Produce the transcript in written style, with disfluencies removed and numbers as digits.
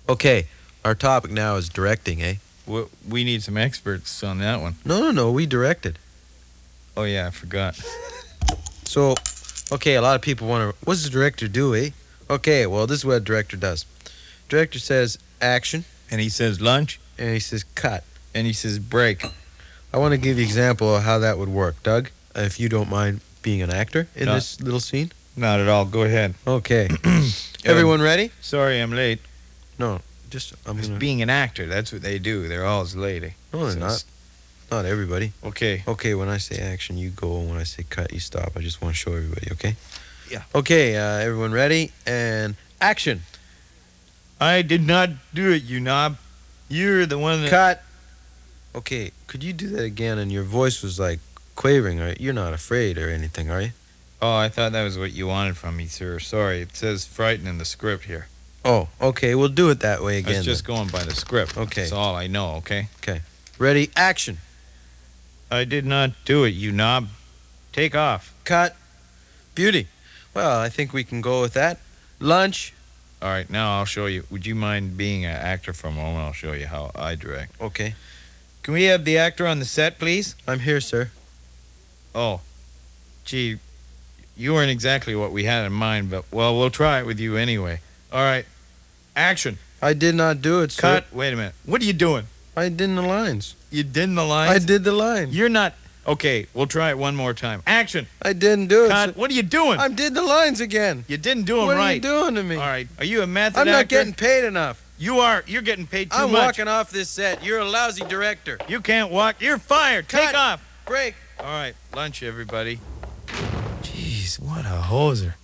Okay, our topic now is directing, eh? We need some experts on that one. No, we directed. Oh, yeah, I forgot. So, okay, a lot of people wonder, what does the director do, eh? Okay, well, this is what a director does. Director says action, And he says lunch, and he says cut. and he says break. I want to give you an example of how that would work. Doug, if you don't mind being an actor in No. this little scene. Not at all. Go ahead. Okay. Everyone ready? Sorry, I'm late. No, just, I'm Just going to... being an actor, that's what they do. They're always late. No, they're not. Not everybody. Okay. Okay, when I say action, you go, and when I say cut, you stop. I just want to show everybody, okay? Yeah. Okay, everyone ready? And action. I did not do it, you knob. You're the one that... Cut. Okay, could you do that again? And your voice was like quavering, right? You're not afraid or anything, are you? Oh, I thought that was what you wanted from me, sir. Sorry, it says frightened in the script here. Oh, okay, we'll do it that way I again. was just going by the script. Okay. That's all I know, okay? Ready? Action. I did not do it, you knob. Take off. Cut. Beauty. Well, I think we can go with that. Lunch. All right, now I'll show you. Would you mind being an actor for a moment? I'll show you how I direct. Okay. Can we have the actor on the set, please? I'm here, sir. Oh, gee, you weren't exactly what we had in mind, but, well, we'll try it with you anyway. All right, action. I did not do it, sir. Cut. Wait a minute. What are you doing? I did the lines. You did in the lines? I did the line. You're not... Okay, we'll try it one more time. Action. I didn't do it, Cut. sir. What are you doing? I did the lines again. You didn't do them What right. are you doing to me? All right. Are you a method I'm actor? not getting paid enough. You are. You're getting paid too I'm much. walking off this set. You're a lousy director. You can't walk. You're fired. Cut. Take off. Break. All right. Lunch, everybody. Jeez, what a hoser.